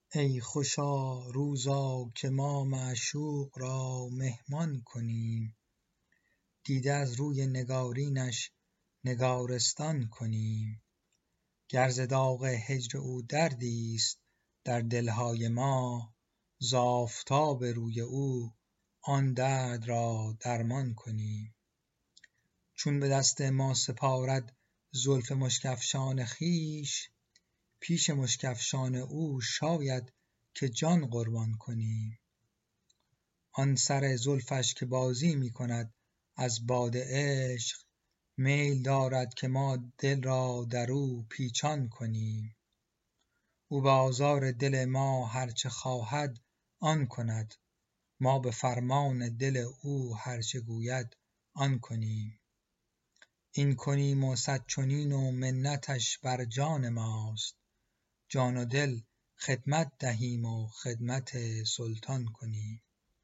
ای خوشا روزا که ما معشوق را مهمان کنیم، دیده از روی نگارینش نگارستان کنیم. گر ز داغ هجر او دردی است در دلهای ما، ز آفتاب روی او آن درد را درمان کنیم. چون به دست ما سپارد زلف مشک افشان خویش، پیش مشک افشان او شاید که جان قربان کنیم. آن سر زلفش که بازی می کند از باد عشق، میل دارد که ما دل را در او پیچان کنیم. او به آزار دل ما هرچه خواهد آن کند، ما به فرمان دل او هرچه گوید آن کنیم. این کنیم و صد چنین و منتش بر جان ماست، جان و دل خدمت دهیم و خدمت سلطان کنیم.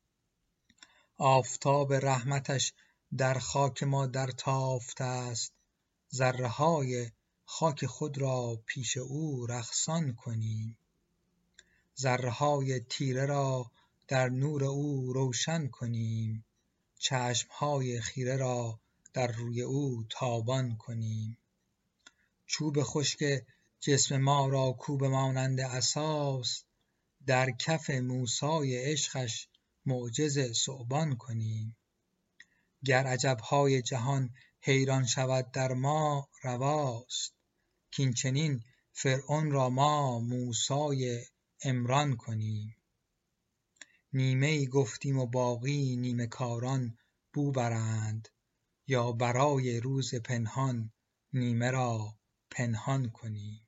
آفتاب رحمتش در خاک ما درتافته است، ذره های خاک خود را پیش او رقصان کنیم. ذره های تیره را در نور او روشن کنیم، چشم های خیره را در روی او تابان کنیم. چوب خشک جسم ما را کو مانند عصاست، در کف موسی عشقش معجز ثعبان کنیم. گر عجبهای جهان حیران شود در ما رواست، کین چنین فرعون را ما موسی عمران کنیم. نیمه ای گفتیم و باقی نیمه کاران بو برند، یا برای روز پنهان نیمه را پنهان کنیم.